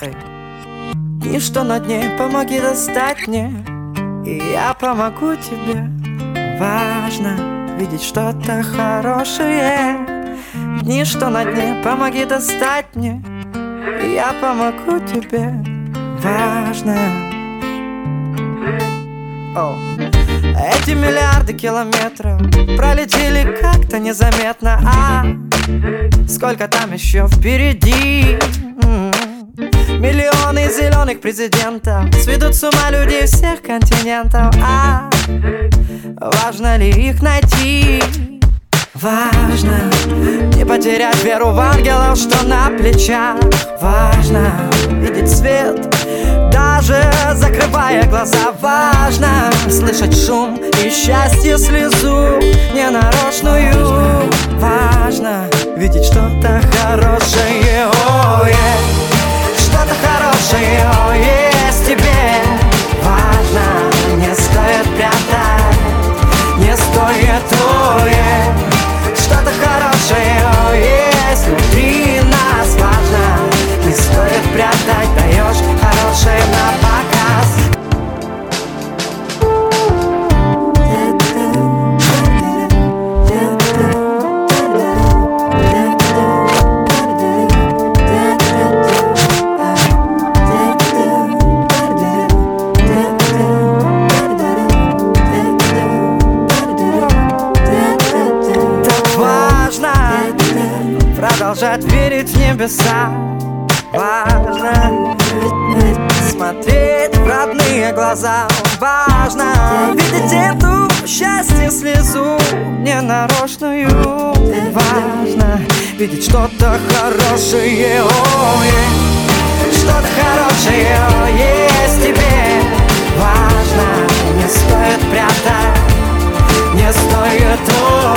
Эй. Ничто на дне, помоги достать мне, и я помогу тебе. Важно видеть что-то хорошее. Ничто на дне, помоги достать мне, и я помогу тебе. Важно. Эти миллиарды километров пролетели как-то незаметно. А сколько там еще впереди? Миллионы зеленых президентов сведут с ума людей всех континентов. А важно ли их найти? Важно не потерять веру в ангелов, что на плечах. Важно видеть свет, даже закрывая глаза. Важно слышать шум и счастье, слезу ненарочную. Важно видеть что-то хорошее. Что-то хорошее есть в тебе. Важно, не стоит прятать, не стоит что-то хорошее есть внутри нас. Важно, не стоит прятать, даешь хорошее на показ. Продолжать верить в небеса. Важно смотреть в родные глаза. Важно видеть эту счастье, слезу ненарочную. Важно видеть что-то хорошее. Что-то хорошее есть в тебе. Важно, не стоит прятать, не стоит